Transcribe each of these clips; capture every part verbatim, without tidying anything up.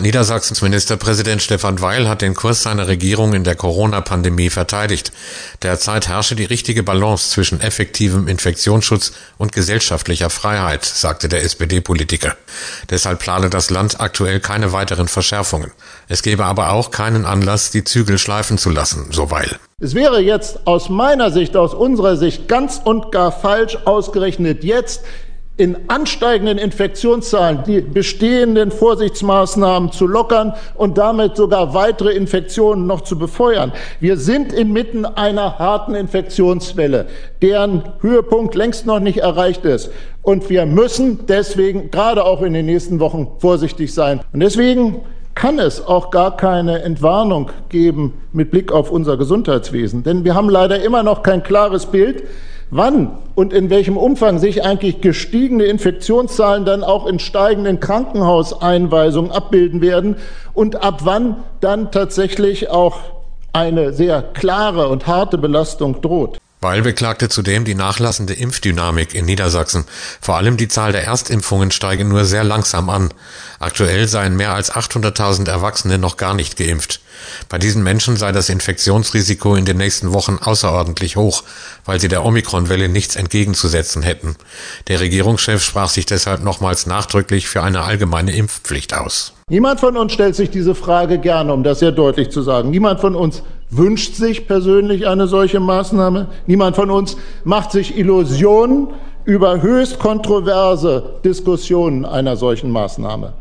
Niedersachsens Ministerpräsident Stefan Weil hat den Kurs seiner Regierung in der Corona-Pandemie verteidigt. Derzeit herrsche die richtige Balance zwischen effektivem Infektionsschutz und gesellschaftlicher Freiheit, sagte der S P D-Politiker. Deshalb plane das Land aktuell keine weiteren Verschärfungen. Es gebe aber auch keinen Anlass, die Zügel schleifen zu lassen, so Weil. Es wäre jetzt aus meiner Sicht, aus unserer Sicht ganz und gar falsch, ausgerechnet jetzt in ansteigenden Infektionszahlen die bestehenden Vorsichtsmaßnahmen zu lockern und damit sogar weitere Infektionen noch zu befeuern. Wir sind inmitten einer harten Infektionswelle, deren Höhepunkt längst noch nicht erreicht ist. Und wir müssen deswegen gerade auch in den nächsten Wochen vorsichtig sein. Und deswegen kann es auch gar keine Entwarnung geben mit Blick auf unser Gesundheitswesen. Denn wir haben leider immer noch kein klares Bild, wann und in welchem Umfang sich eigentlich gestiegene Infektionszahlen dann auch in steigenden Krankenhauseinweisungen abbilden werden und ab wann dann tatsächlich auch eine sehr klare und harte Belastung droht. Weil beklagte zudem die nachlassende Impfdynamik in Niedersachsen. Vor allem die Zahl der Erstimpfungen steige nur sehr langsam an. Aktuell seien mehr als achthunderttausend Erwachsene noch gar nicht geimpft. Bei diesen Menschen sei das Infektionsrisiko in den nächsten Wochen außerordentlich hoch, weil sie der Omikron-Welle nichts entgegenzusetzen hätten. Der Regierungschef sprach sich deshalb nochmals nachdrücklich für eine allgemeine Impfpflicht aus. Niemand von uns stellt sich diese Frage gerne, um das sehr deutlich zu sagen. Niemand von uns wünscht sich persönlich eine solche Maßnahme. Niemand von uns macht sich Illusionen über höchst kontroverse Diskussionen einer solchen Maßnahme.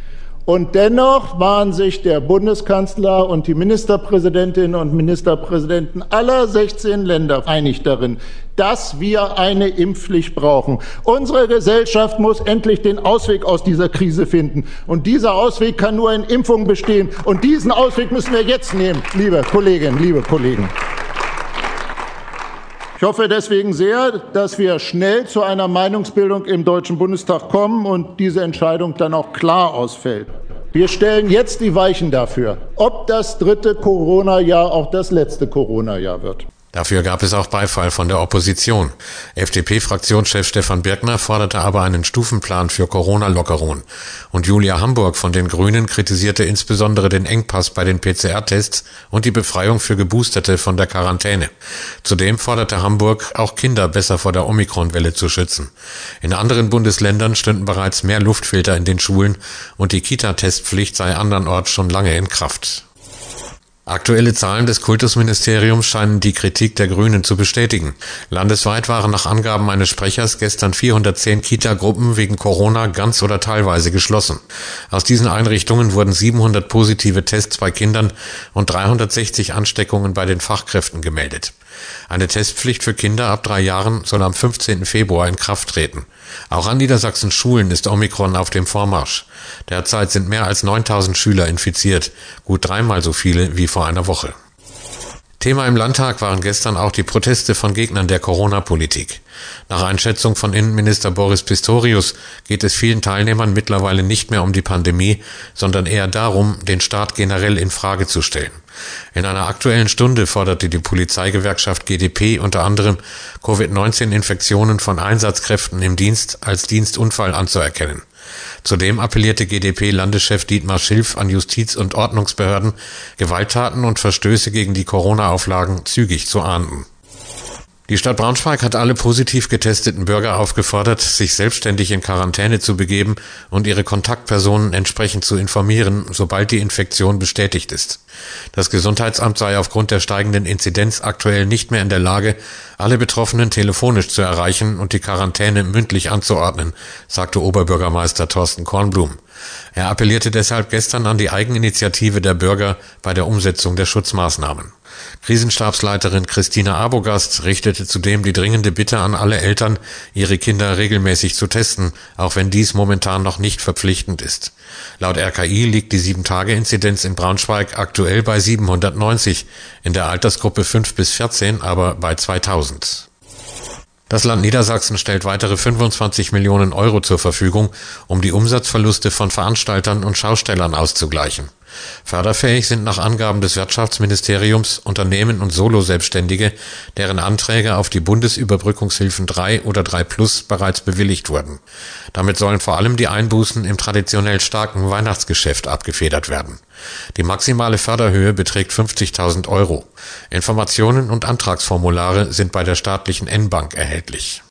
Und dennoch waren sich der Bundeskanzler und die Ministerpräsidentinnen und Ministerpräsidenten aller sechzehn Länder einig darin, dass wir eine Impfpflicht brauchen. Unsere Gesellschaft muss endlich den Ausweg aus dieser Krise finden. Und dieser Ausweg kann nur in Impfung bestehen. Und diesen Ausweg müssen wir jetzt nehmen, liebe Kolleginnen, liebe Kollegen. Ich hoffe deswegen sehr, dass wir schnell zu einer Meinungsbildung im Deutschen Bundestag kommen und diese Entscheidung dann auch klar ausfällt. Wir stellen jetzt die Weichen dafür, ob das dritte Corona-Jahr auch das letzte Corona-Jahr wird. Dafür gab es auch Beifall von der Opposition. F D P-Fraktionschef Stefan Birkner forderte aber einen Stufenplan für Corona-Lockerungen. Und Julia Hamburg von den Grünen kritisierte insbesondere den Engpass bei den P C R-Tests und die Befreiung für Geboosterte von der Quarantäne. Zudem forderte Hamburg, auch Kinder besser vor der Omikron-Welle zu schützen. In anderen Bundesländern stünden bereits mehr Luftfilter in den Schulen und die Kita-Testpflicht sei andernorts schon lange in Kraft. Aktuelle Zahlen des Kultusministeriums scheinen die Kritik der Grünen zu bestätigen. Landesweit waren nach Angaben eines Sprechers gestern vierhundertzehn Kita-Gruppen wegen Corona ganz oder teilweise geschlossen. Aus diesen Einrichtungen wurden siebenhundert positive Tests bei Kindern und dreihundertsechzig Ansteckungen bei den Fachkräften gemeldet. Eine Testpflicht für Kinder ab drei Jahren soll am fünfzehnten Februar in Kraft treten. Auch an Niedersachsens Schulen ist Omikron auf dem Vormarsch. Derzeit sind mehr als neuntausend Schüler infiziert, gut dreimal so viele wie vor einer Woche. Thema im Landtag waren gestern auch die Proteste von Gegnern der Corona-Politik. Nach Einschätzung von Innenminister Boris Pistorius geht es vielen Teilnehmern mittlerweile nicht mehr um die Pandemie, sondern eher darum, den Staat generell in Frage zu stellen. In einer aktuellen Stunde forderte die Polizeigewerkschaft G d P unter anderem, Covid neunzehn Infektionen von Einsatzkräften im Dienst als Dienstunfall anzuerkennen. Zudem appellierte G d P-Landeschef Dietmar Schilf an Justiz- und Ordnungsbehörden, Gewalttaten und Verstöße gegen die Corona-Auflagen zügig zu ahnden. Die Stadt Braunschweig hat alle positiv getesteten Bürger aufgefordert, sich selbstständig in Quarantäne zu begeben und ihre Kontaktpersonen entsprechend zu informieren, sobald die Infektion bestätigt ist. Das Gesundheitsamt sei aufgrund der steigenden Inzidenz aktuell nicht mehr in der Lage, alle Betroffenen telefonisch zu erreichen und die Quarantäne mündlich anzuordnen, sagte Oberbürgermeister Thorsten Kornblum. Er appellierte deshalb gestern an die Eigeninitiative der Bürger bei der Umsetzung der Schutzmaßnahmen. Krisenstabsleiterin Christina Arbogast richtete zudem die dringende Bitte an alle Eltern, ihre Kinder regelmäßig zu testen, auch wenn dies momentan noch nicht verpflichtend ist. Laut R K I liegt die sieben Tage Inzidenz in Braunschweig aktuell bei siebenhundertneunzig, in der Altersgruppe fünf bis vierzehn aber bei zweitausend. Das Land Niedersachsen stellt weitere fünfundzwanzig Millionen Euro zur Verfügung, um die Umsatzverluste von Veranstaltern und Schaustellern auszugleichen. Förderfähig sind nach Angaben des Wirtschaftsministeriums Unternehmen und Solo-Selbstständige, deren Anträge auf die Bundesüberbrückungshilfen drei oder drei plus bereits bewilligt wurden. Damit sollen vor allem die Einbußen im traditionell starken Weihnachtsgeschäft abgefedert werden. Die maximale Förderhöhe beträgt fünfzigtausend Euro. Informationen und Antragsformulare sind bei der staatlichen N-Bank erhältlich.